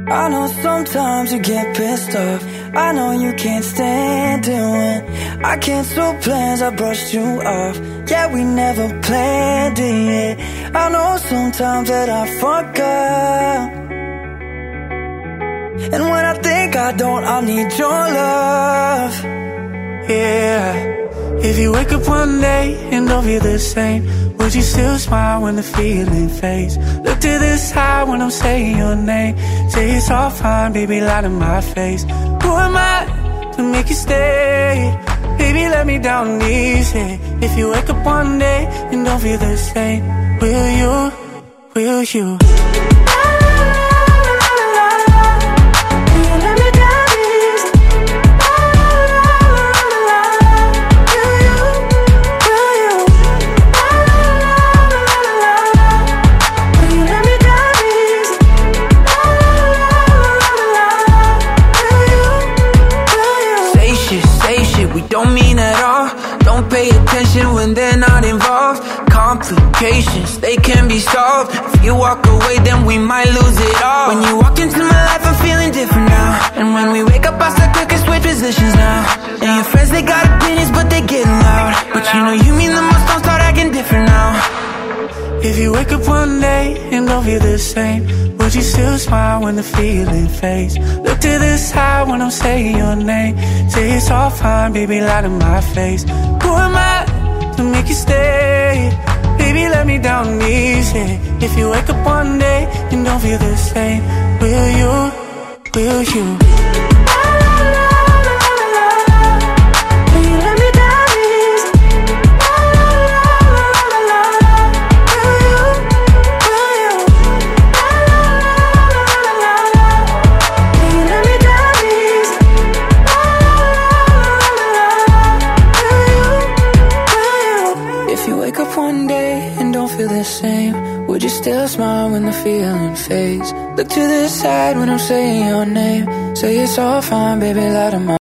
I know sometimes you get pissed off. I know you can't stand it when I cancel plans, I brushed you off. Yeah, we never planned it yet. I know sometimes that I fuck up, and when I think I don't, I need your love. Yeah. If you wake up one day and don't feel the same, would you still smile when the feeling fades? Look to the side when I'm saying your name. Say it's all fine, baby, lie to my face. Who am I to make you stay? Baby, let me down easy. If you wake up one day and don't feel the same, will you? We don't mean at all. Don't pay attention when they're not involved. Complications, they can be solved. If you walk away, then we might lose it all. When you walk into my life, I'm feeling different now. And when we wake up, I start quick switch positions now. And your friends, they got opinions, but they get loud. But you know you mean the most, don't start acting different now. If you wake up one day and don't feel the same, would you still smile when the feeling fades? Look to the side when I'm saying your name. Say it's all fine, baby, lie to my face. Who am I to make you stay? Baby, let me down easy. If you wake up one day and don't feel the same, will you? If you wake up one day and don't feel the same, would you still smile when the feeling fades? Look to the side when I'm saying your name. Say it's all fine, baby, lie to my